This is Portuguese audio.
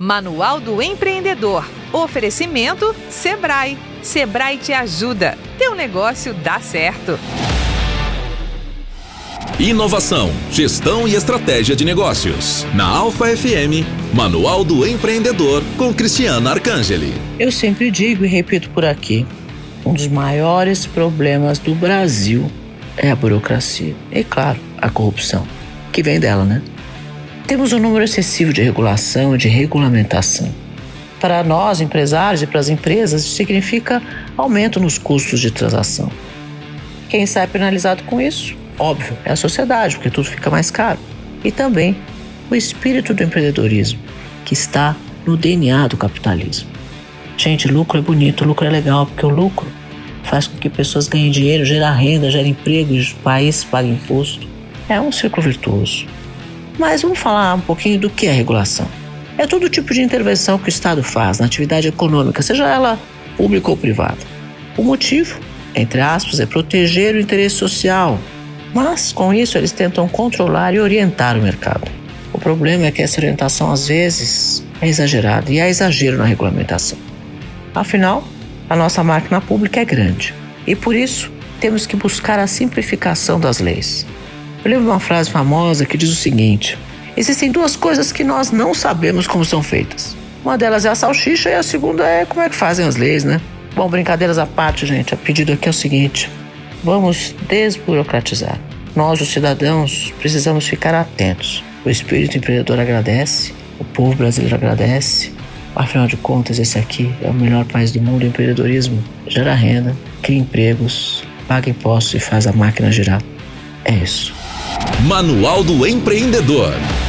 Manual do Empreendedor. Oferecimento Sebrae. Sebrae te ajuda. Teu negócio dá certo. Inovação, gestão e estratégia de negócios. Na Alfa FM, Manual do Empreendedor, com Cristiana Arcangeli. Eu sempre digo e repito por aqui, um dos maiores problemas do Brasil é a burocracia. E, claro, a corrupção, que vem dela, né? Temos um número excessivo de regulação e de regulamentação. Para nós, empresários, e para as empresas, isso significa aumento nos custos de transação. Quem sai penalizado com isso? Óbvio, é a sociedade, porque tudo fica mais caro. E também o espírito do empreendedorismo, que está no DNA do capitalismo. Gente, lucro é bonito, lucro é legal, porque o lucro faz com que pessoas ganhem dinheiro, gera renda, gera emprego, e o país pague imposto. É um círculo virtuoso. Mas vamos falar um pouquinho do que é regulação. É todo tipo de intervenção que o Estado faz na atividade econômica, seja ela pública ou privada. O motivo, entre aspas, é proteger o interesse social. Mas, com isso, eles tentam controlar e orientar o mercado. O problema é que essa orientação, às vezes, é exagerada e há exagero na regulamentação. Afinal, a nossa máquina pública é grande e, por isso, temos que buscar a simplificação das leis. Eu lembro de uma frase famosa que diz o seguinte: existem duas coisas que nós não sabemos como são feitas. Uma delas é a salsicha e a segunda é como é que fazem as leis, né? Bom, brincadeiras à parte, gente, o pedido aqui é o seguinte: vamos desburocratizar. Nós, os cidadãos, precisamos ficar atentos. O espírito empreendedor agradece, o povo brasileiro agradece. Afinal de contas, esse aqui é o melhor país do mundo. O empreendedorismo gera renda, cria empregos, paga impostos e faz a máquina girar. É isso. Manual do Empreendedor.